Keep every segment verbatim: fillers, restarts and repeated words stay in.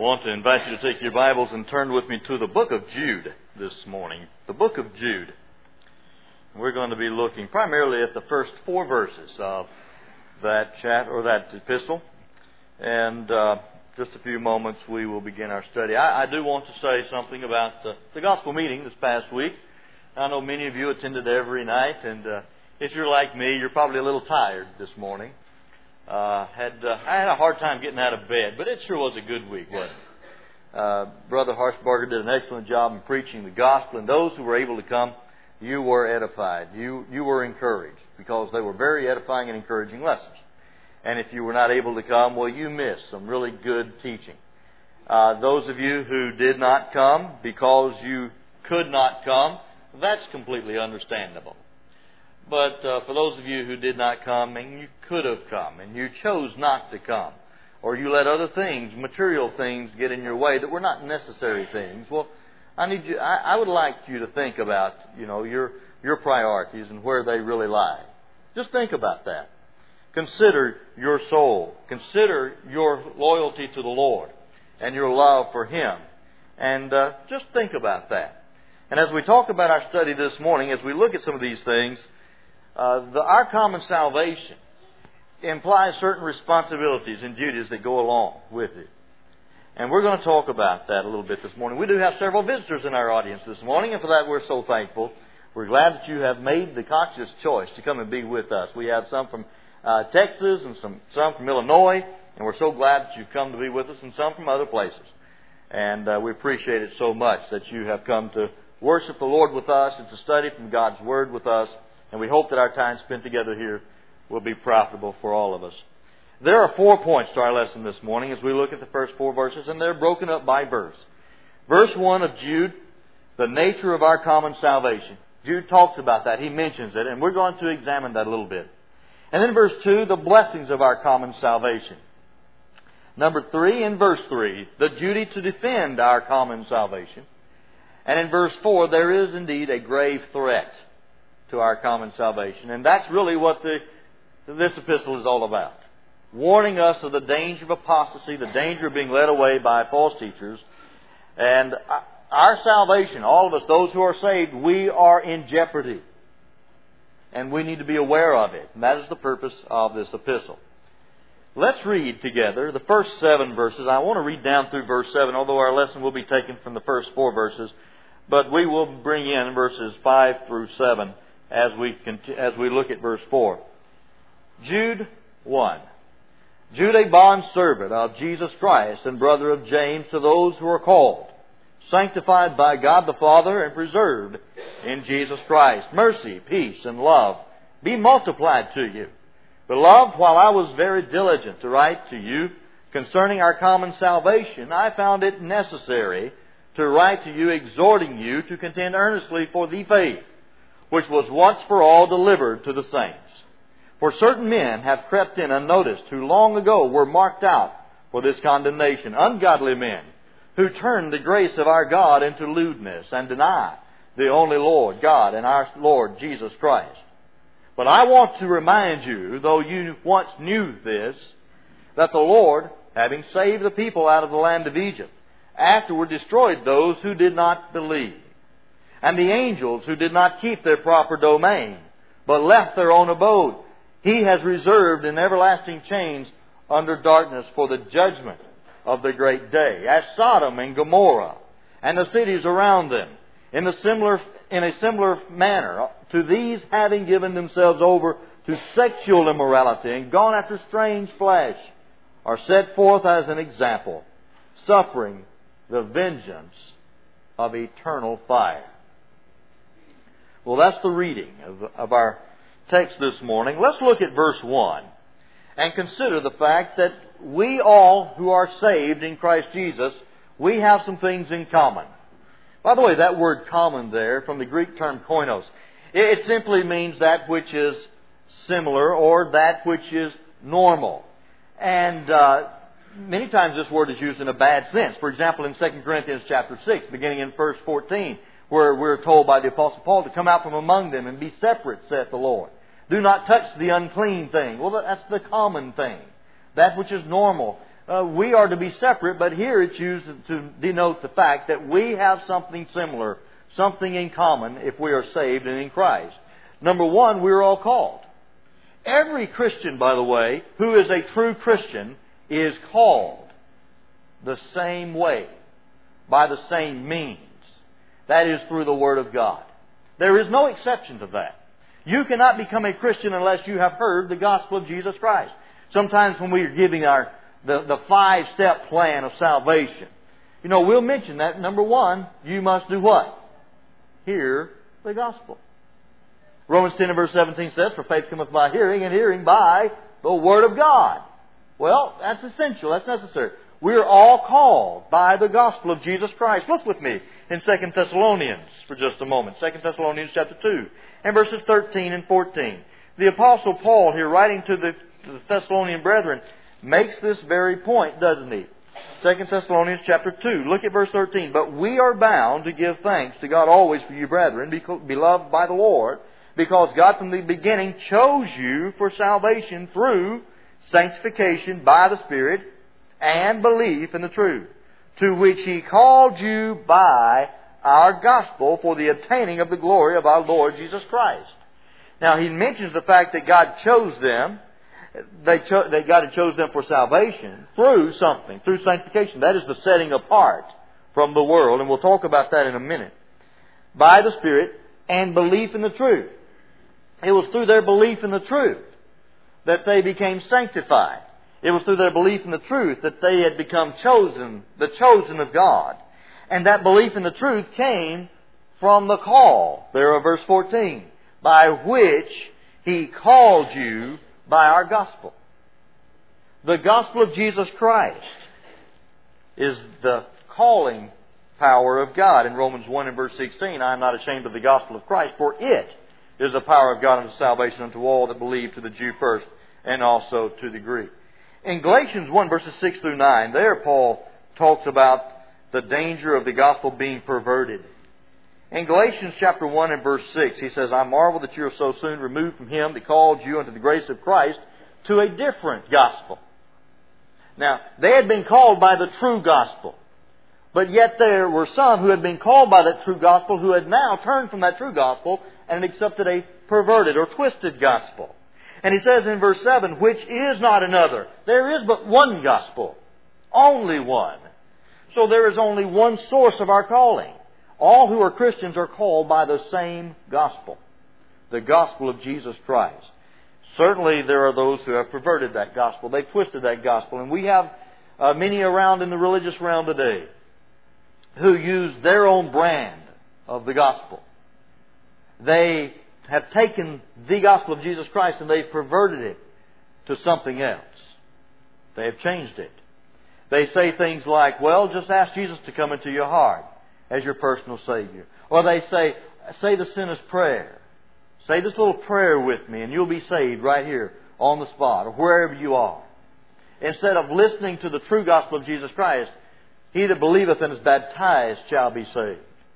I want to invite you to take your Bibles and turn with me to the book of Jude this morning. The book of Jude. We're going to be looking primarily at the first four verses of that chat or that epistle. And uh, just a few moments we will begin our study. I, I do want to say something about the, the gospel meeting this past week. I know many of you attended every night, and uh, if you're like me, you're probably a little tired this morning. Uh, had uh, I had a hard time getting out of bed, but it sure was a good week, wasn't it? Uh, Brother Harshbarger did an excellent job in preaching the gospel, and those who were able to come, you were edified. You you were encouraged, because they were very edifying and encouraging lessons. And if you were not able to come, well, you missed some really good teaching. Uh, those of you who did not come because you could not come, that's completely understandable. But uh, for those of you who did not come and you could have come and you chose not to come, or you let other things, material things, get in your way that were not necessary things, well, I need you. I, I would like you to think about, you know, your your priorities and where they really lie. Just think about that. Consider your soul. Consider your loyalty to the Lord and your love for Him, and uh, just think about that. And as we talk about our study this morning, as we look at some of these things. Uh, the, our common salvation implies certain responsibilities and duties that go along with it. And we're going to talk about that a little bit this morning. We do have several visitors in our audience this morning, and for that we're so thankful. We're glad that you have made the conscious choice to come and be with us. We have some from uh, Texas and some, some from Illinois, and we're so glad that you've come to be with us, and some from other places. And uh, we appreciate it so much that you have come to worship the Lord with us and to study from God's Word with us. And we hope that our time spent together here will be profitable for all of us. There are four points to our lesson this morning as we look at the first four verses, and they're broken up by verse. Verse one of Jude, the nature of our common salvation. Jude talks about that. He mentions it, and we're going to examine that a little bit. And then verse two, the blessings of our common salvation. Number three, in verse three, the duty to defend our common salvation. And in verse four, there is indeed a grave threat to our common salvation. And that's really what the, this epistle is all about. Warning us of the danger of apostasy, the danger of being led away by false teachers. And our salvation, all of us, those who are saved, we are in jeopardy. And we need to be aware of it. And that is the purpose of this epistle. Let's read together the first seven verses. I want to read down through verse seven, although our lesson will be taken from the first four verses. But we will bring in verses five through seven. As we as we look at verse four. Jude one. Jude, a bondservant of Jesus Christ and brother of James, to those who are called, sanctified by God the Father, and preserved in Jesus Christ. Mercy, peace, and love be multiplied to you. Beloved, while I was very diligent to write to you concerning our common salvation, I found it necessary to write to you, exhorting you to contend earnestly for the faith which was once for all delivered to the saints. For certain men have crept in unnoticed, who long ago were marked out for this condemnation, ungodly men, who turn the grace of our God into lewdness, and deny the only Lord God and our Lord Jesus Christ. But I want to remind you, though you once knew this, that the Lord, having saved the people out of the land of Egypt, afterward destroyed those who did not believe. And the angels who did not keep their proper domain, but left their own abode, He has reserved in everlasting chains under darkness for the judgment of the great day, as Sodom and Gomorrah and the cities around them, in a similar in a similar manner, to these having given themselves over to sexual immorality and gone after strange flesh, are set forth as an example, suffering the vengeance of eternal fire. Well, that's the reading of, of our text this morning. Let's look at verse one and consider the fact that we all who are saved in Christ Jesus, we have some things in common. By the way, that word common there, from the Greek term koinos, it simply means that which is similar or that which is normal. And uh, many times this word is used in a bad sense. For example, in Second Corinthians chapter six, beginning in verse fourteen, where we're told by the Apostle Paul to come out from among them and be separate, saith the Lord. Do not touch the unclean thing. Well, that's the common thing. That which is normal. uh, we are to be separate, but here it's used to denote the fact that we have something similar, something in common if we are saved and in Christ. Number one, we're all called. Every Christian, by the way, who is a true Christian, is called the same way, by the same means. That is through the Word of God. There is no exception to that. You cannot become a Christian unless you have heard the gospel of Jesus Christ. Sometimes when we are giving our the, the five-step plan of salvation, you know, we'll mention that. Number one, you must do what? Hear the gospel. Romans ten and verse seventeen says, "For faith cometh by hearing, and hearing by the Word of God." Well, that's essential. That's necessary. We're all called by the gospel of Jesus Christ. Look with me in Second Thessalonians for just a moment. Second Thessalonians chapter two and verses thirteen and fourteen. The Apostle Paul here, writing to the, to the Thessalonian brethren, makes this very point, doesn't he? Second Thessalonians chapter two. Look at verse thirteen. "But we are bound to give thanks to God always for you, brethren, beloved by the Lord, because God from the beginning chose you for salvation through sanctification by the Spirit and belief in the truth, to which He called you by our gospel for the obtaining of the glory of our Lord Jesus Christ." Now, he mentions the fact that God chose them, they cho- that God had chose them for salvation through something, through sanctification. That is the setting apart from the world, and we'll talk about that in a minute. By the Spirit and belief in the truth. It was through their belief in the truth that they became sanctified. It was through their belief in the truth that they had become chosen, the chosen of God. And that belief in the truth came from the call, there of verse fourteen, by which He called you by our gospel. The gospel of Jesus Christ is the calling power of God. In Romans one and verse sixteen, "I am not ashamed of the gospel of Christ, for it is the power of God unto salvation unto all that believe, to the Jew first, and also to the Greek." In Galatians one, verses six through nine, there Paul talks about the danger of the gospel being perverted. In Galatians chapter one and verse six, he says, "I marvel that you are so soon removed from Him that called you unto the grace of Christ to a different gospel." Now, they had been called by the true gospel. But yet there were some who had been called by that true gospel who had now turned from that true gospel and had accepted a perverted or twisted gospel. And he says in verse seven, "Which is not another." There is but one gospel. Only one. So there is only one source of our calling. All who are Christians are called by the same gospel. The gospel of Jesus Christ. Certainly there are those who have perverted that gospel. They've twisted that gospel. And we have uh, many around in the religious realm today who use their own brand of the gospel. They have taken the gospel of Jesus Christ and they've perverted it to something else. They have changed it. They say things like, "Well, just ask Jesus to come into your heart as your personal Savior." Or they say, "Say the sinner's prayer. Say this little prayer with me and you'll be saved right here on the spot or wherever you are." Instead of listening to the true gospel of Jesus Christ, "He that believeth and is baptized shall be saved."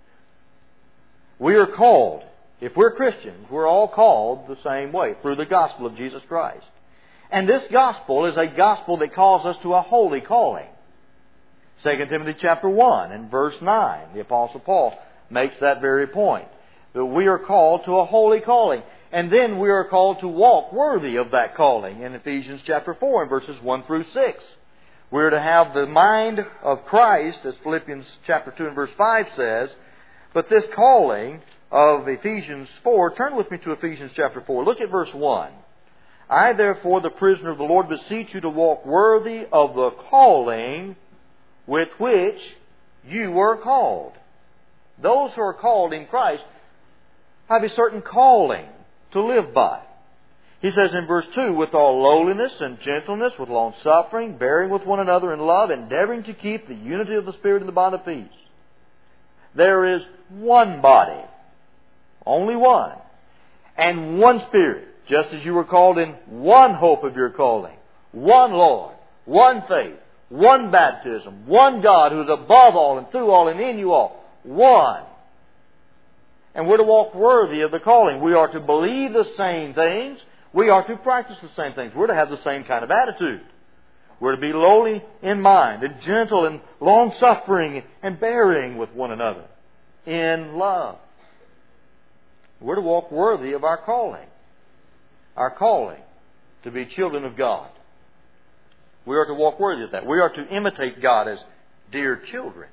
We are called. If we're Christians, we're all called the same way, through the gospel of Jesus Christ. And this gospel is a gospel that calls us to a holy calling. Second Timothy chapter one and verse nine, the Apostle Paul makes that very point. That we are called to a holy calling. And then we are called to walk worthy of that calling in Ephesians chapter four and verses one through six. We're to have the mind of Christ, as Philippians chapter two and verse five says. But this calling of Ephesians four, turn with me to Ephesians chapter four. Look at verse one. "I therefore, the prisoner of the Lord, beseech you to walk worthy of the calling with which you were called." Those who are called in Christ have a certain calling to live by. He says in verse two, "With all lowliness and gentleness, with long suffering, bearing with one another in love, endeavoring to keep the unity of the Spirit in the bond of peace." There is one body, only one, and one Spirit, just as you were called in one hope of your calling, one Lord, one faith, one baptism, one God who is above all and through all and in you all, one. And we're to walk worthy of the calling. We are to believe the same things. We are to practice the same things. We're to have the same kind of attitude. We're to be lowly in mind and gentle and long-suffering and bearing with one another in love. We're to walk worthy of our calling. Our calling to be children of God. We are to walk worthy of that. We are to imitate God as dear children.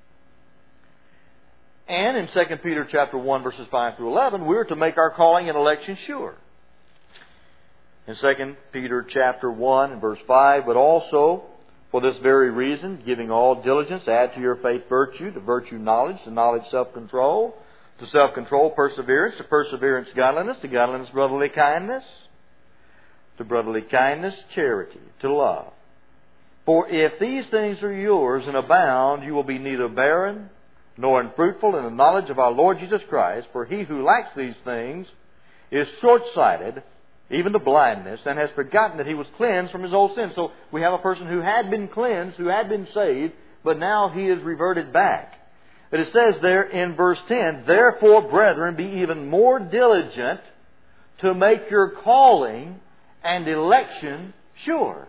And in Second Peter chapter one, verses five through eleven, we are to make our calling and election sure. In Second Peter chapter one and verse five, but also for this very reason, giving all diligence, add to your faith virtue, to virtue knowledge, to knowledge self-control, to self-control perseverance, to perseverance godliness, to godliness brotherly kindness, to brotherly kindness charity, to love. For if these things are yours and abound, you will be neither barren nor unfruitful in the knowledge of our Lord Jesus Christ. For he who lacks these things is short-sighted, even to blindness, and has forgotten that he was cleansed from his old sins. So we have a person who had been cleansed, who had been saved, but now he is reverted back. But it says there in verse ten, therefore, brethren, be even more diligent to make your calling and election sure.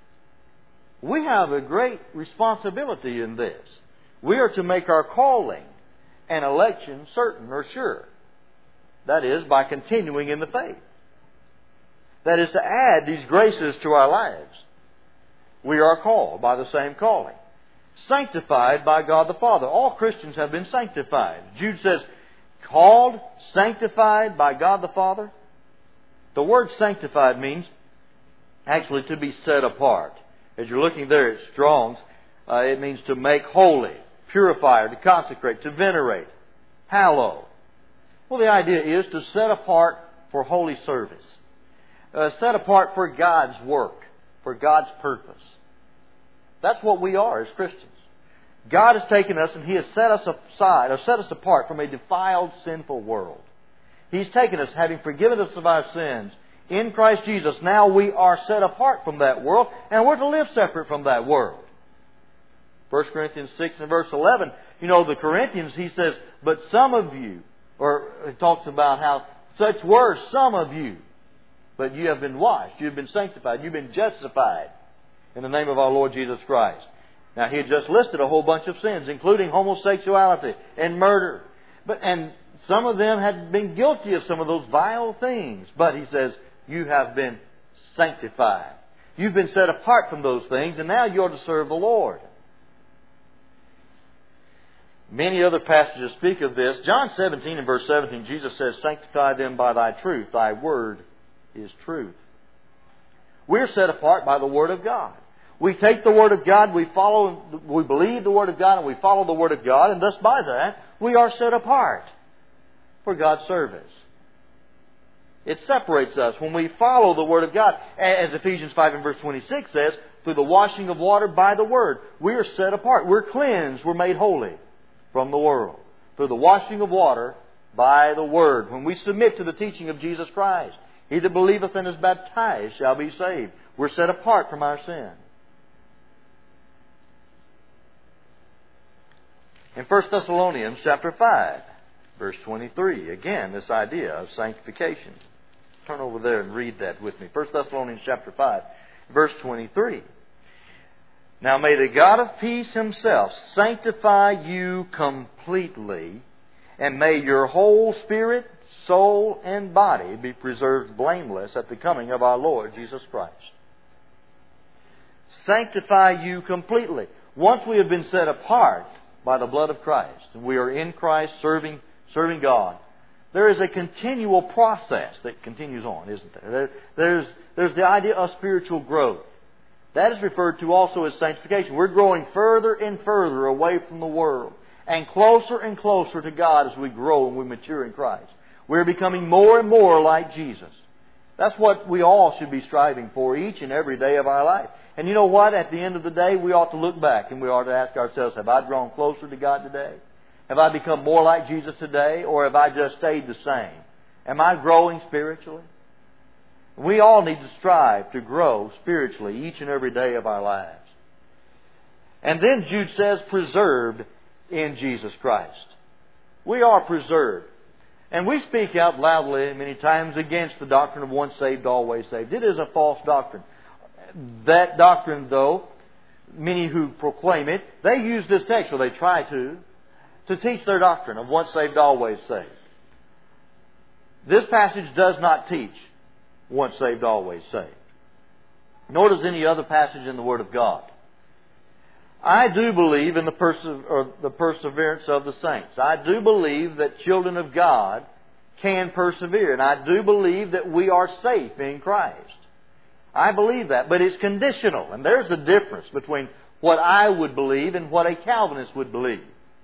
We have a great responsibility in this. We are to make our calling and election certain or sure. That is, by continuing in the faith. That is, to add these graces to our lives. We are called by the same calling. Sanctified by God the Father. All Christians have been sanctified. Jude says, called, sanctified by God the Father. The word sanctified means actually to be set apart. As you're looking there at Strong's, uh, it means to make holy, purify, or to consecrate, to venerate, hallow. Well, the idea is to set apart for holy service. Uh, set apart for God's work, for God's purpose. That's what we are as Christians. God has taken us and He has set us aside, or set us apart from a defiled, sinful world. He's taken us, having forgiven us of our sins, in Christ Jesus. Now we are set apart from that world, and we're to live separate from that world. First Corinthians six and verse eleven, you know, the Corinthians, he says, but some of you, or he talks about how such were some of you, but you have been washed, you have been sanctified, you've been justified in the name of our Lord Jesus Christ. Now, he had just listed a whole bunch of sins, including homosexuality and murder. But and some of them had been guilty of some of those vile things. But he says, you have been sanctified. You've been set apart from those things, and now you're to serve the Lord. Many other passages speak of this. John seventeen and verse seventeen, Jesus says, sanctify them by thy truth. Thy word is truth. We're set apart by the Word of God. We take the Word of God, we follow, we believe the Word of God, and we follow the Word of God, and thus by that, we are set apart for God's service. It separates us when we follow the Word of God. As Ephesians five and verse twenty-six says, through the washing of water by the Word, we are set apart. We're cleansed, we're made holy from the world. Through the washing of water by the Word. When we submit to the teaching of Jesus Christ, he that believeth and is baptized shall be saved. We're set apart from our sin. In First Thessalonians chapter five, verse twenty-three, again, this idea of sanctification. Turn over there and read that with me. First Thessalonians chapter five, verse twenty-three. Now may the God of peace Himself sanctify you completely, and may your whole spirit, soul, and body be preserved blameless at the coming of our Lord Jesus Christ. Sanctify you completely. Once we have been set apart by the blood of Christ, and we are in Christ serving, serving God, there is a continual process that continues on, isn't there? there there's, there's the idea of spiritual growth. That is referred to also as sanctification. We're growing further and further away from the world, and closer and closer to God as we grow and we mature in Christ. We're becoming more and more like Jesus. That's what we all should be striving for each and every day of our life. And you know what? At the end of the day, we ought to look back and we ought to ask ourselves, have I grown closer to God today? Have I become more like Jesus today? Or have I just stayed the same? Am I growing spiritually? We all need to strive to grow spiritually each and every day of our lives. And then Jude says, preserved in Jesus Christ. We are preserved. And we speak out loudly many times against the doctrine of once saved, always saved. It is a false doctrine. that doctrine, though, many who proclaim it, they use this text, or they try to, to teach their doctrine of once saved, always saved. This passage does not teach once saved, always saved. Nor does any other passage in the Word of God. I do believe in the, perse- or the perseverance of the saints. I do believe that children of God can persevere. And I do believe that we are safe in Christ. I believe that. But it's conditional. And there's the difference between what I would believe and what a Calvinist would believe.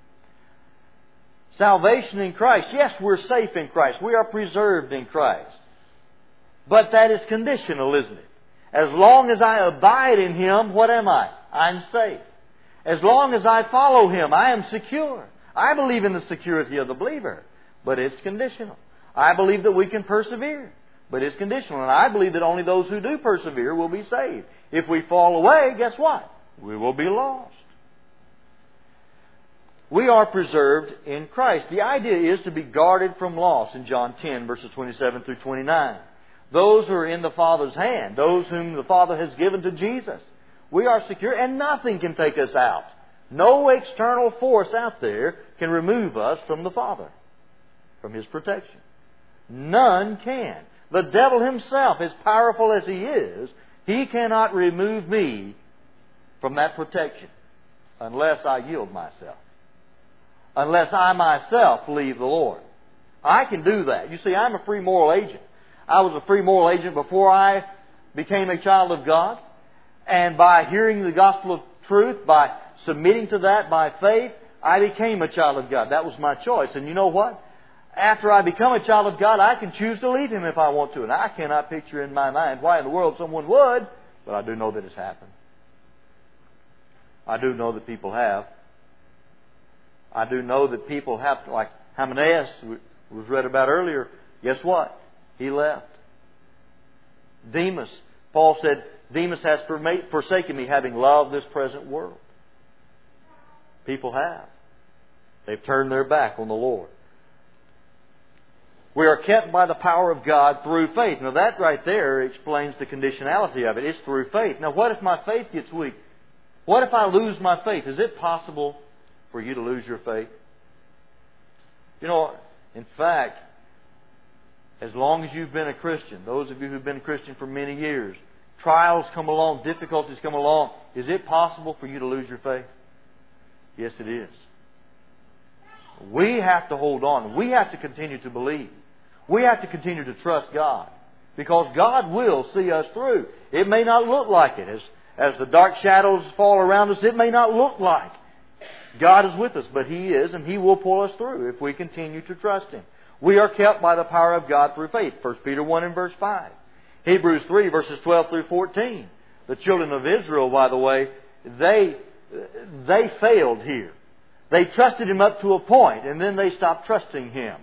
Salvation in Christ. Yes, we're safe in Christ. We are preserved in Christ. But that is conditional, isn't it? As long as I abide in Him, what am I? I'm safe. As long as I follow Him, I am secure. I believe in the security of the believer, but it's conditional. I believe that we can persevere, but it's conditional. And I believe that only those who do persevere will be saved. If we fall away, guess what? We will be lost. We are preserved in Christ. The idea is to be guarded from loss in John ten, verses twenty-seven through twenty-nine. Those who are in the Father's hand, those whom the Father has given to Jesus. We are secure and nothing can take us out. No external force out there can remove us from the Father, from His protection. None can. The devil himself, as powerful as he is, he cannot remove me from that protection unless I yield myself. Unless I myself leave the Lord. I can do that. You see, I'm a free moral agent. I was a free moral agent before I became a child of God. And by hearing the gospel of truth, by submitting to that by faith, I became a child of God. That was my choice. And you know what? After I become a child of God, I can choose to leave Him if I want to. And I cannot picture in my mind why in the world someone would, but I do know that it's happened. I do know that people have. I do know that people have to, like Hymenaeus was read about earlier. Guess what? He left. Demas, Paul said, Demas has forsaken me, having loved this present world. People have. They've turned their back on the Lord. We are kept by the power of God through faith. Now that right there explains the conditionality of it. It's through faith. Now what if my faith gets weak? What if I lose my faith? Is it possible for you to lose your faith? You know, in fact, as long as you've been a Christian, those of you who've been a Christian for many years, trials come along, difficulties come along. Is it possible for you to lose your faith? Yes, it is. We have to hold on. We have to continue to believe. We have to continue to trust God. Because God will see us through. It may not look like it. As, as the dark shadows fall around us, it may not look like God is with us. But He is, and He will pull us through if we continue to trust Him. We are kept by the power of God through faith. First Peter one and verse five. Hebrews three, verses twelve through fourteen. The children of Israel, by the way, they, they failed here. They trusted Him up to a point, and then they stopped trusting Him.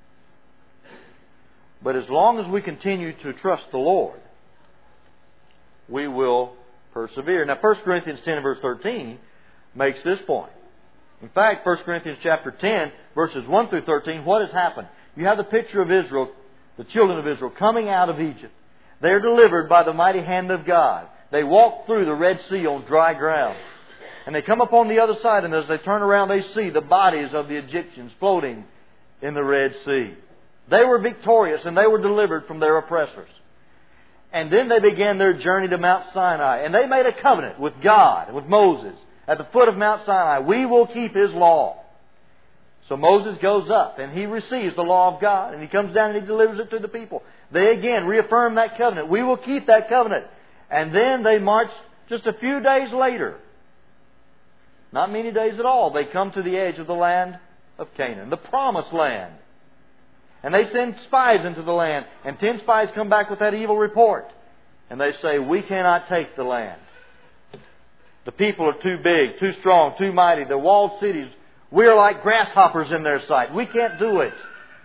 But as long as we continue to trust the Lord, we will persevere. Now, First Corinthians ten and verse thirteen makes this point. In fact, First Corinthians chapter ten, verses one through thirteen, what has happened? You have the picture of Israel, the children of Israel, coming out of Egypt. They are delivered by the mighty hand of God. They walk through the Red Sea on dry ground. And they come up on the other side, and as they turn around, they see the bodies of the Egyptians floating in the Red Sea. They were victorious, and they were delivered from their oppressors. And then they began their journey to Mount Sinai. And they made a covenant with God, with Moses, at the foot of Mount Sinai. We will keep His law. So Moses goes up, and he receives the law of God. And he comes down and he delivers it to the people. They again reaffirm that covenant. We will keep that covenant. And then they march just a few days later. Not many days at all. They come to the edge of the land of Canaan, the promised land. And they send spies into the land. And ten spies come back with that evil report. And they say, we cannot take the land. The people are too big, too strong, too mighty. The walled cities, we are like grasshoppers in their sight. We can't do it.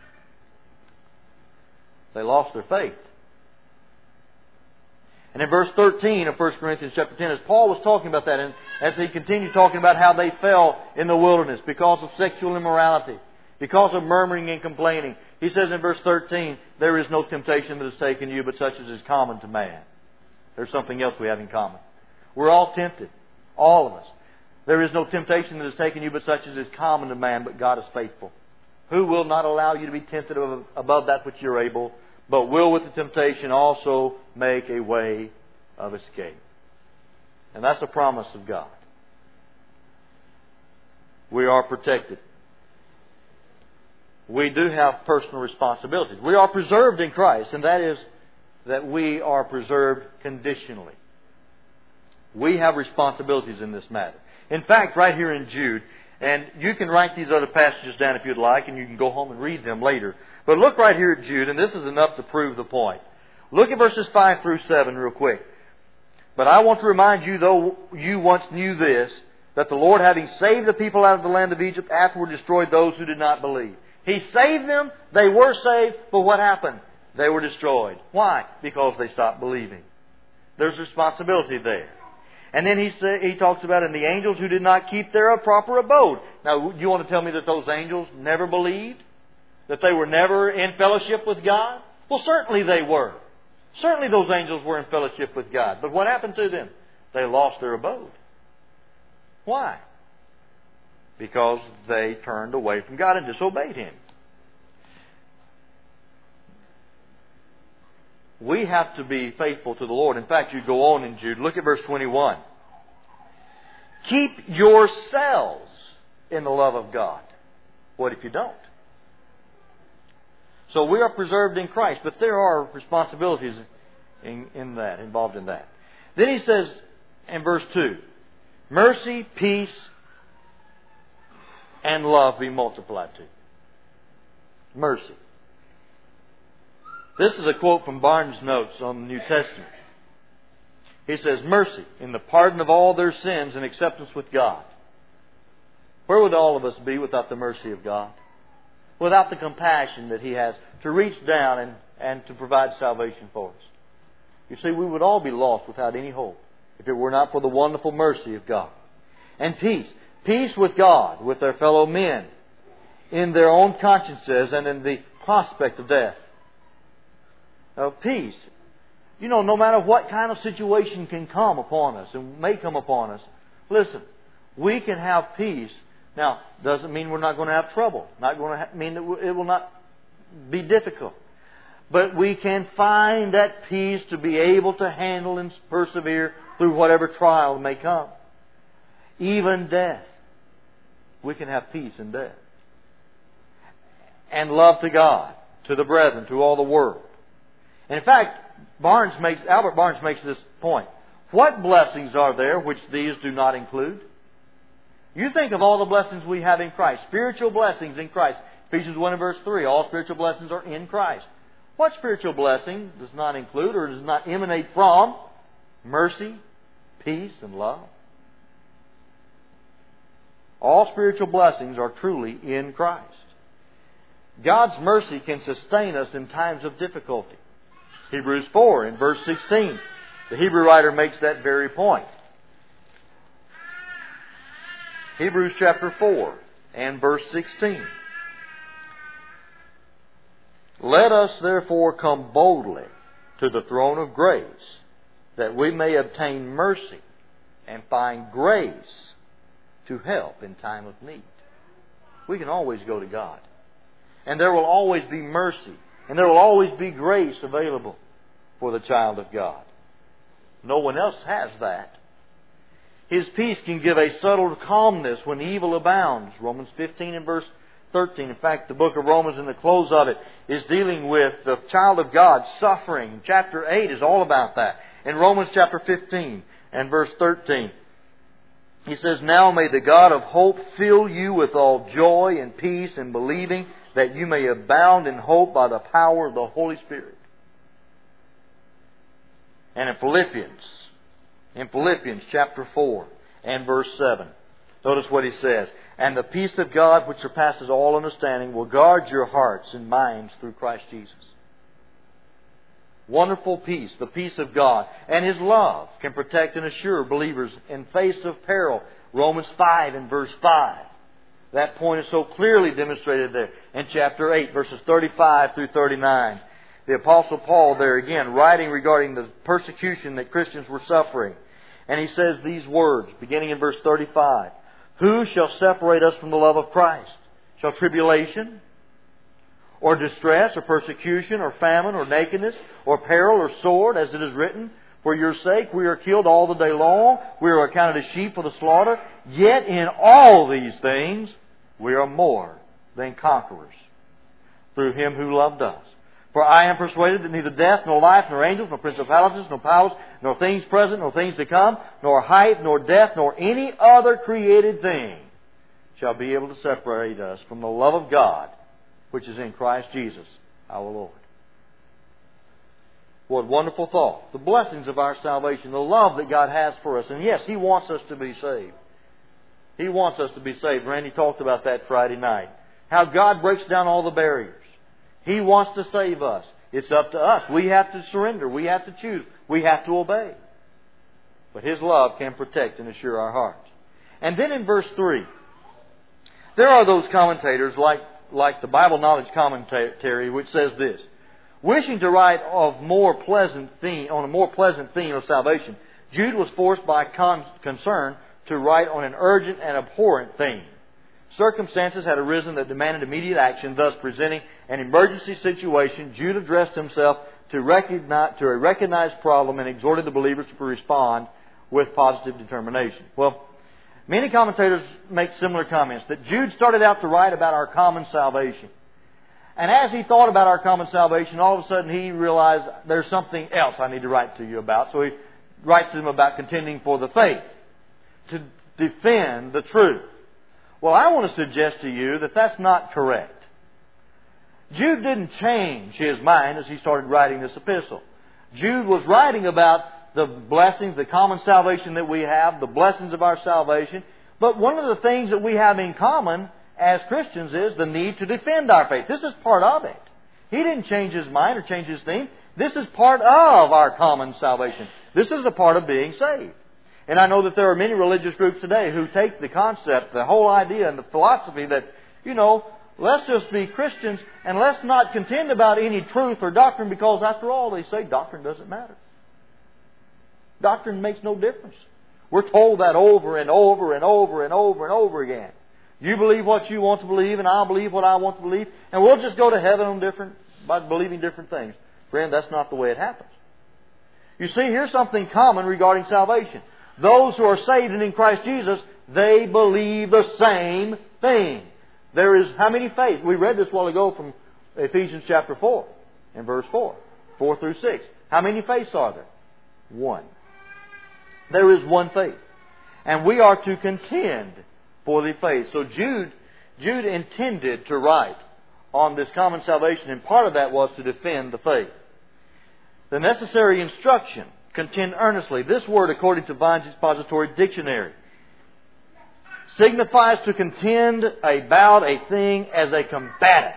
They lost their faith. And in verse thirteen of First Corinthians chapter ten, as Paul was talking about that, and as he continued talking about how they fell in the wilderness because of sexual immorality, because of murmuring and complaining, he says in verse thirteen, there is no temptation that has taken you but such as is common to man. There's something else we have in common. We're all tempted. All of us. There is no temptation that has taken you but such as is common to man, but God is faithful, who will not allow you to be tempted above that which you're able, but will with the temptation also make a way of escape. And that's a promise of God. We are protected. We do have personal responsibilities. We are preserved in Christ, and that is that we are preserved conditionally. We have responsibilities in this matter. In fact, right here in Jude, and you can write these other passages down if you'd like, and you can go home and read them later. But look right here at Jude, and this is enough to prove the point. Look at verses five through seven real quick. But I want to remind you, though you once knew this, that the Lord, having saved the people out of the land of Egypt, afterward destroyed those who did not believe. He saved them, they were saved, but what happened? They were destroyed. Why? Because they stopped believing. There's responsibility there. And then he say, he talks about in the angels who did not keep their proper abode. Now, you want to tell me that those angels never believed? That they were never in fellowship with God? Well, certainly they were. Certainly those angels were in fellowship with God. But what happened to them? They lost their abode. Why? Because they turned away from God and disobeyed Him. We have to be faithful to the Lord. In fact, you go on in Jude. Look at verse twenty-one. Keep yourselves in the love of God. What if you don't? So we are preserved in Christ, but there are responsibilities in, in that, involved in that. Then he says in verse two, mercy, peace, and love be multiplied to you. Mercy. This is a quote from Barnes' notes on the New Testament. He says, mercy in the pardon of all their sins and acceptance with God. Where would all of us be without the mercy of God? Without the compassion that He has to reach down and, and to provide salvation for us. You see, we would all be lost without any hope if it were not for the wonderful mercy of God. And peace. Peace with God, with their fellow men, in their own consciences and in the prospect of death. Now, peace. You know, no matter what kind of situation can come upon us and may come upon us, listen, we can have peace. Now, doesn't mean we're not going to have trouble. Not going to mean that it will not be difficult. But we can find that peace to be able to handle and persevere through whatever trial may come. Even death. We can have peace in death. And love to God, to the brethren, to all the world. And in fact, Barnes makes, Albert Barnes makes this point. What blessings are there which these do not include? You think of all the blessings we have in Christ. Spiritual blessings in Christ. Ephesians one and verse three. All spiritual blessings are in Christ. What spiritual blessing does not include or does not emanate from mercy, peace, and love? All spiritual blessings are truly in Christ. God's mercy can sustain us in times of difficulty. Hebrews four in verse sixteen. The Hebrew writer makes that very point. Hebrews chapter four and verse sixteen. Let us therefore come boldly to the throne of grace, that we may obtain mercy and find grace to help in time of need. We can always go to God. And there will always be mercy. And there will always be grace available for the child of God. No one else has that. His peace can give a subtle calmness when evil abounds. Romans fifteen and verse thirteen. In fact, the book of Romans in the close of it is dealing with the child of God suffering. Chapter eight is all about that. In Romans chapter fifteen and verse thirteen, he says, now may the God of hope fill you with all joy and peace in believing, that you may abound in hope by the power of the Holy Spirit. And in Philippians, in Philippians chapter four and verse seven, notice what he says. And the peace of God, which surpasses all understanding, will guard your hearts and minds through Christ Jesus. Wonderful peace, the peace of God. And His love can protect and assure believers in face of peril. Romans five and verse five. That point is so clearly demonstrated there in chapter eight, verses thirty-five through thirty-nine. The Apostle Paul there again, writing regarding the persecution that Christians were suffering. And he says these words, beginning in verse thirty-five. Who shall separate us from the love of Christ? Shall tribulation, or distress, or persecution, or famine, or nakedness, or peril, or sword, as it is written, for your sake we are killed all the day long, we are accounted as sheep for the slaughter. Yet in all these things we are more than conquerors, through Him who loved us. For I am persuaded that neither death, nor life, nor angels, nor principalities, nor powers, nor things present, nor things to come, nor height, nor depth, nor any other created thing shall be able to separate us from the love of God, which is in Christ Jesus our Lord. What wonderful thought. The blessings of our salvation, the love that God has for us. And yes, He wants us to be saved. He wants us to be saved. Randy talked about that Friday night. How God breaks down all the barriers. He wants to save us. It's up to us. We have to surrender. We have to choose. We have to obey. But His love can protect and assure our hearts. And then in verse three, there are those commentators like, like the Bible Knowledge Commentary, which says this: wishing to write of more pleasant theme, on a more pleasant theme of salvation, Jude was forced by con- concern to write on an urgent and abhorrent theme. Circumstances had arisen that demanded immediate action, thus presenting an emergency situation. Jude addressed himself to, recognize, to a recognized problem and exhorted the believers to respond with positive determination. Well, many commentators make similar comments, that Jude started out to write about our common salvation. And as he thought about our common salvation, all of a sudden he realized there's something else I need to write to you about. So he writes to them about contending for the faith, to defend the truth. Well, I want to suggest to you that that's not correct. Jude didn't change his mind as he started writing this epistle. Jude was writing about the blessings, the common salvation that we have, the blessings of our salvation. But one of the things that we have in common as Christians is the need to defend our faith. This is part of it. He didn't change his mind or change his theme. This is part of our common salvation. This is a part of being saved. And I know that there are many religious groups today who take the concept, the whole idea and the philosophy that, you know, let's just be Christians and let's not contend about any truth or doctrine, because after all, they say doctrine doesn't matter. Doctrine makes no difference. We're told that over and over and over and over and over again. You believe what you want to believe and I'll believe what I want to believe, and we'll just go to heaven on different, by believing different things. Friend, that's not the way it happens. You see, here's something common regarding salvation. Those who are saved and in Christ Jesus, they believe the same thing. There is how many faiths? We read this a while ago from Ephesians chapter four, in verse four. four through six. How many faiths are there? One. There is one faith. And we are to contend for the faith. So Jude, Jude intended to write on this common salvation, and part of that was to defend the faith. The necessary instruction, contend earnestly. This word, according to Vine's Expository Dictionary, signifies to contend about a thing as a combatant,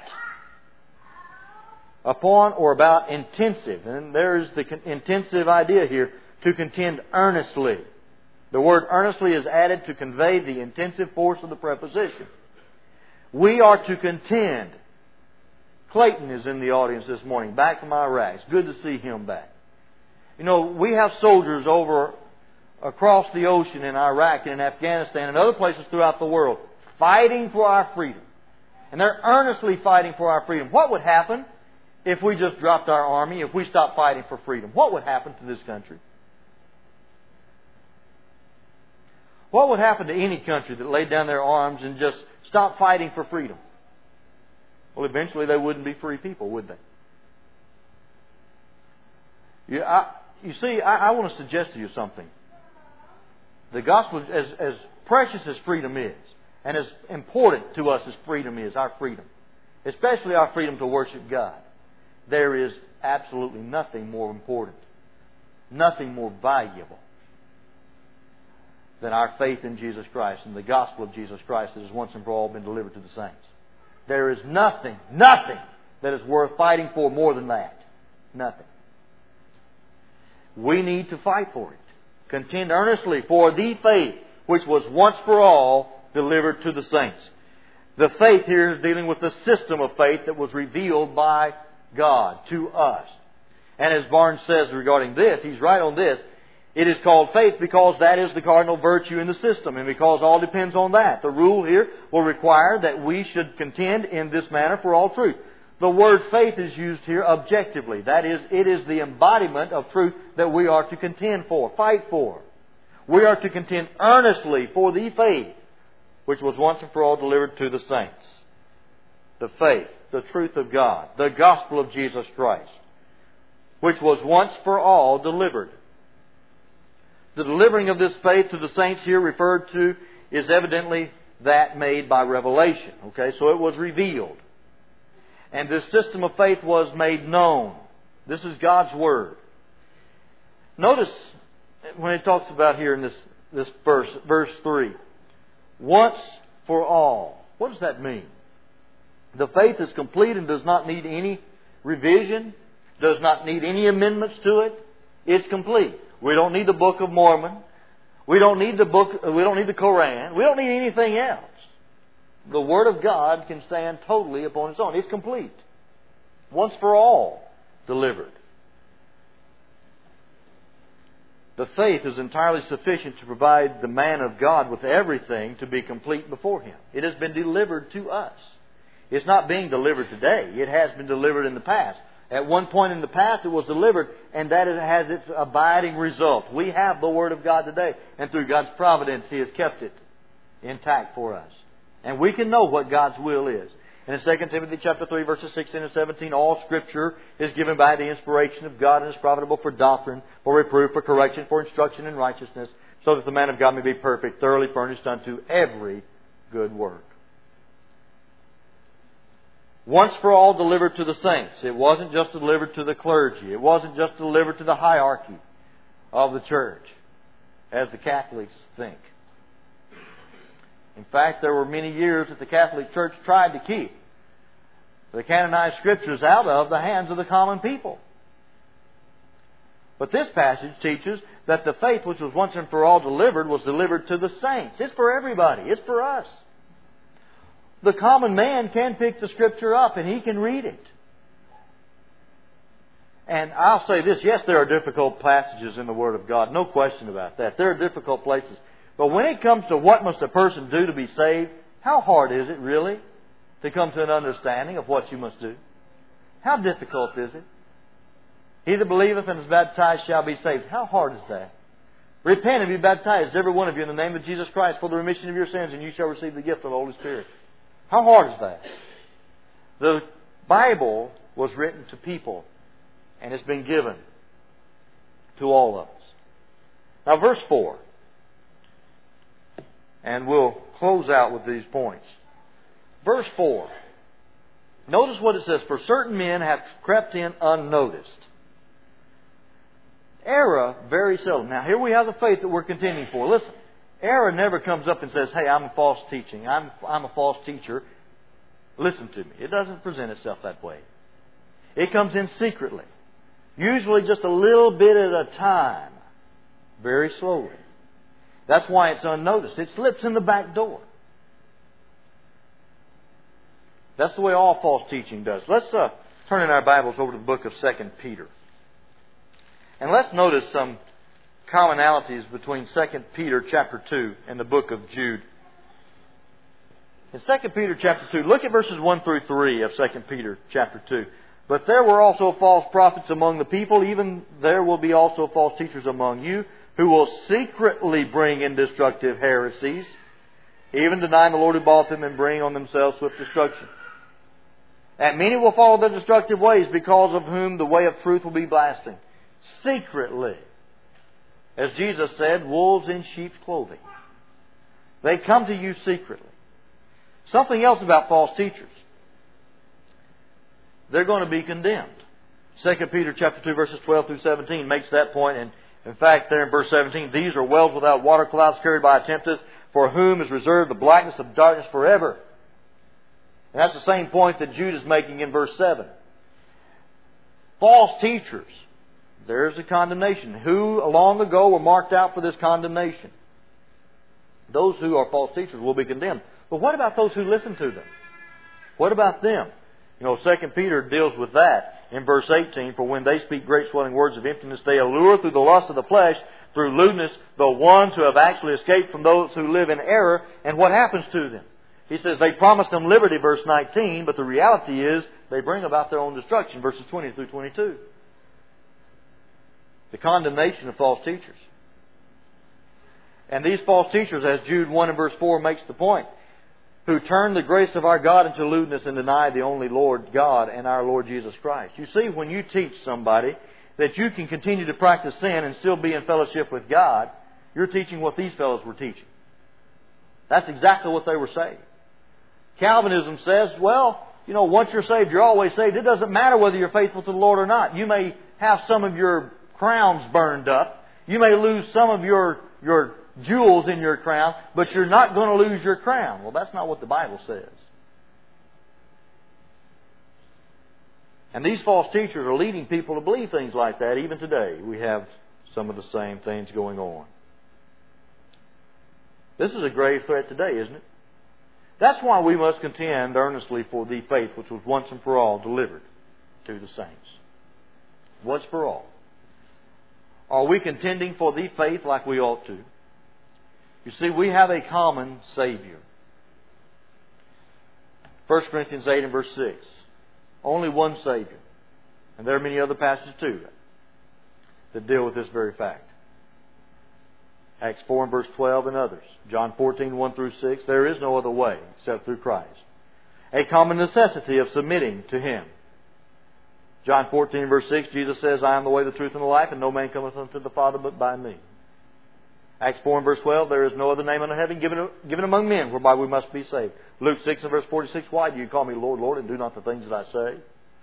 upon or about intensive. And there's the intensive idea here, to contend earnestly. The word earnestly is added to convey the intensive force of the preposition. We are to contend. Clayton is in the audience this morning, back from Iraq. It's good to see him back. You know, we have soldiers over across the ocean in Iraq and in Afghanistan and other places throughout the world fighting for our freedom. And they're earnestly fighting for our freedom. What would happen if we just dropped our army, if we stopped fighting for freedom? What would happen to this country? What would happen to any country that laid down their arms and just stopped fighting for freedom? Well, eventually they wouldn't be free people, would they? You, I, you see, I, I want to suggest to you something. The gospel, as, as precious as freedom is, and as important to us as freedom is, our freedom, especially our freedom to worship God, there is absolutely nothing more important, nothing more valuable than our faith in Jesus Christ and the gospel of Jesus Christ that has once and for all been delivered to the saints. There is nothing, nothing that is worth fighting for more than that. Nothing. We need to fight for it. Contend earnestly for the faith which was once for all delivered to the saints. The faith here is dealing with the system of faith that was revealed by God to us. And as Barnes says regarding this, he's right on this, it is called faith because that is the cardinal virtue in the system, and because all depends on that. The rule here will require that we should contend in this manner for all truth. The word faith is used here objectively. That is, it is the embodiment of truth that we are to contend for, fight for. We are to contend earnestly for the faith which was once and for all delivered to the saints. The faith, the truth of God, the gospel of Jesus Christ, which was once for all delivered. The delivering of this faith to the saints here referred to is evidently that made by revelation. Okay, so it was revealed. And this system of faith was made known. This is God's Word. Notice when it talks about here in this, this verse, verse three, once for all. What does that mean? The faith is complete and does not need any revision, does not need any amendments to it. It's complete. We don't need the Book of Mormon. We don't need the book. We don't need the Koran. We don't need anything else. The Word of God can stand totally upon its own. It's complete. Once for all delivered. The faith is entirely sufficient to provide the man of God with everything to be complete before him. It has been delivered to us. It's not being delivered today. It has been delivered in the past. At one point in the past it was delivered, and that has its abiding result. We have the Word of God today, and through God's providence He has kept it intact for us. And we can know what God's will is. And in Second Timothy chapter three, verses sixteen and seventeen, all Scripture is given by the inspiration of God and is profitable for doctrine, for reproof, for correction, for instruction in righteousness, so that the man of God may be perfect, thoroughly furnished unto every good work. Once for all delivered to the saints. It wasn't just delivered to the clergy. It wasn't just delivered to the hierarchy of the church, as the Catholics think. In fact, there were many years that the Catholic Church tried to keep the canonized Scriptures out of the hands of the common people. But this passage teaches that the faith which was once and for all delivered was delivered to the saints. It's for everybody. It's for us. The common man can pick the Scripture up and he can read it. And I'll say this, yes, there are difficult passages in the Word of God. No question about that. There are difficult places. But when it comes to what must a person do to be saved, how hard is it really to come to an understanding of what you must do? How difficult is it? He that believeth and is baptized shall be saved. How hard is that? Repent and be baptized, every one of you, in the name of Jesus Christ for the remission of your sins, and you shall receive the gift of the Holy Spirit. How hard is that? The Bible was written to people, and it's been given to all of us. Now, verse four. And we'll close out with these points. Verse four. Notice what it says. For certain men have crept in unnoticed. Error very seldom. Now here we have the faith that we're contending for. Listen. Error never comes up and says, hey, I'm a false teaching. I'm, I'm a false teacher. Listen to me. It doesn't present itself that way. It comes in secretly. Usually just a little bit at a time. Very slowly. That's why it's unnoticed. It slips in the back door. That's the way all false teaching does. Let's uh, turn in our Bibles over to the book of Second Peter. And let's notice some commonalities between Second Peter chapter two and the book of Jude. In Second Peter chapter two, look at verses one through three of Second Peter chapter two. But there were also false prophets among the people, even there will be also false teachers among you, who will secretly bring in destructive heresies, even denying the Lord who bought them, and bring on themselves swift destruction. And many will follow their destructive ways, because of whom the way of truth will be blasphemed. Secretly. As Jesus said, wolves in sheep's clothing. They come to you secretly. Something else about false teachers. They're going to be condemned. Second Peter chapter two, verses twelve through seventeen makes that point, and in fact, there in verse seventeen, these are wells without water, clouds carried by a tempest, for whom is reserved the blackness of darkness forever. And that's the same point that Jude is making in verse seven. False teachers. There's the condemnation. Who long ago were marked out for this condemnation? Those who are false teachers will be condemned. But what about those who listen to them? What about them? You know, Second Peter deals with that in verse eighteen, for when they speak great swelling words of emptiness, they allure through the lust of the flesh, through lewdness, the ones who have actually escaped from those who live in error. And what happens to them? He says they promise them liberty, verse nineteen, but the reality is they bring about their own destruction, verses twenty through twenty-two. The condemnation of false teachers. And these false teachers, as Jude one and verse four makes the point, who turn the grace of our God into lewdness and deny the only Lord God and our Lord Jesus Christ. You see, when you teach somebody that you can continue to practice sin and still be in fellowship with God, you're teaching what these fellows were teaching. That's exactly what they were saying. Calvinism says, well, you know, once you're saved, you're always saved. It doesn't matter whether you're faithful to the Lord or not. You may have some of your crowns burned up. You may lose some of your, your jewels in your crown, but you're not going to lose your crown. Well, that's not what the Bible says. And these false teachers are leading people to believe things like that. Even today, we have some of the same things going on. This is a grave threat today, isn't it? That's why we must contend earnestly for the faith which was once and for all delivered to the saints. Once for all. Are we contending for the faith like we ought to? You see, we have a common Savior. First Corinthians eight and verse six. Only one Savior. And there are many other passages too that deal with this very fact. Acts four and verse twelve and others. John fourteen, one through six. There is no other way except through Christ. A common necessity of submitting to Him. John fourteen verse six, Jesus says, I am the way, the truth, and the life, and no man cometh unto the Father but by me. Acts four and verse twelve, there is no other name under heaven given, given among men whereby we must be saved. Luke six and verse forty-six, why do you call me Lord, Lord, and do not the things that I say?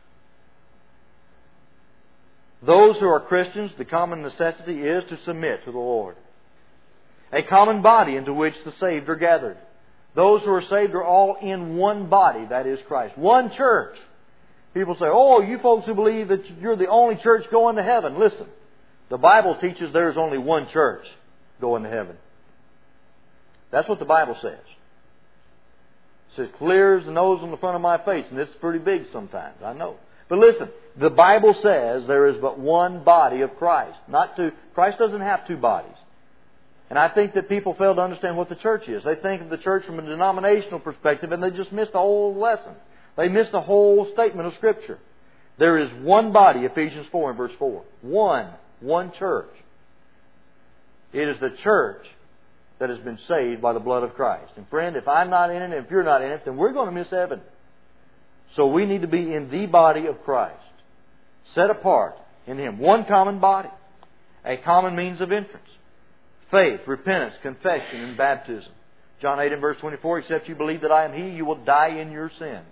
Those who are Christians, the common necessity is to submit to the Lord. A common body into which the saved are gathered. Those who are saved are all in one body, that is Christ. One church. People say, oh, you folks who believe that you're the only church going to heaven. Listen, the Bible teaches there is only one church going to heaven. That's what the Bible says. It says clear as the nose on the front of my face, and it's pretty big sometimes, I know. But listen, the Bible says there is but one body of Christ. Not two. Christ doesn't have two bodies. And I think that people fail to understand what the church is. They think of the church from a denominational perspective, and they just miss the whole lesson. They miss the whole statement of Scripture. There is one body, Ephesians four and verse four. One. One church. It is the church that has been saved by the blood of Christ. And friend, if I'm not in it, and if you're not in it, then we're going to miss heaven. So we need to be in the body of Christ. Set apart in Him. One common body. A common means of entrance. Faith, repentance, confession, and baptism. John eight and verse twenty-four, except you believe that I am He, you will die in your sins.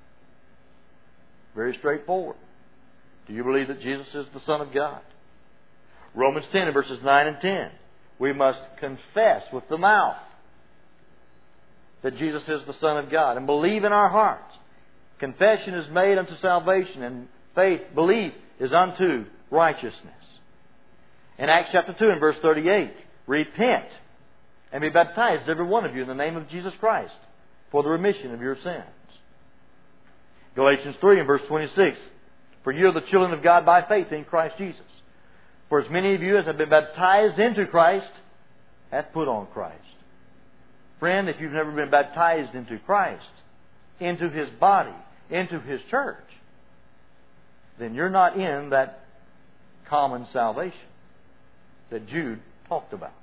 Very straightforward. Do you believe that Jesus is the Son of God? Romans ten and verses nine and ten. We must confess with the mouth that Jesus is the Son of God and believe in our hearts. Confession is made unto salvation, and faith, belief, is unto righteousness. In Acts chapter two and verse thirty-eight, repent and be baptized, every one of you, in the name of Jesus Christ for the remission of your sins. Galatians three and verse twenty-six, for you are the children of God by faith in Christ Jesus. For as many of you as have been baptized into Christ, hath put on Christ. Friend, if you've never been baptized into Christ, into His body, into His church, then you're not in that common salvation that Jude talked about.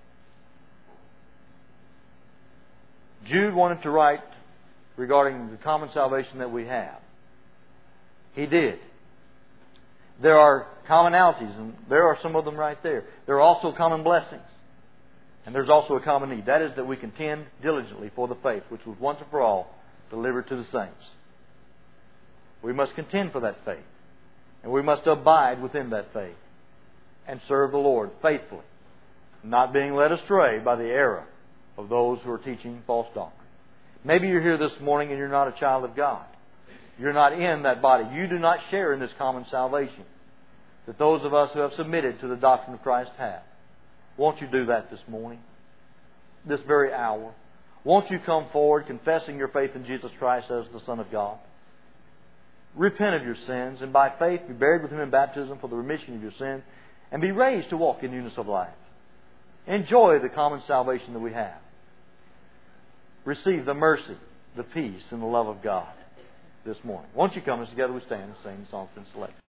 Jude wanted to write regarding the common salvation that we have. He did. There are commonalities, and there are some of them right there. There are also common blessings. And there's also a common need. That is that we contend diligently for the faith which was once and for all delivered to the saints. We must contend for that faith. And we must abide within that faith and serve the Lord faithfully, not being led astray by the error of those who are teaching false doctrine. Maybe you're here this morning and you're not a child of God. You're not in that body. You do not share in this common salvation that those of us who have submitted to the doctrine of Christ have. Won't you do that this morning? This very hour? Won't you come forward confessing your faith in Jesus Christ as the Son of God? repent of your sins, and by faith be buried with Him in baptism for the remission of your sins, and be raised to walk in newness of life. Enjoy the common salvation that we have. Receive the mercy, the peace, and the love of God this morning. Won't you come as together we stand and sing the song that's been selected?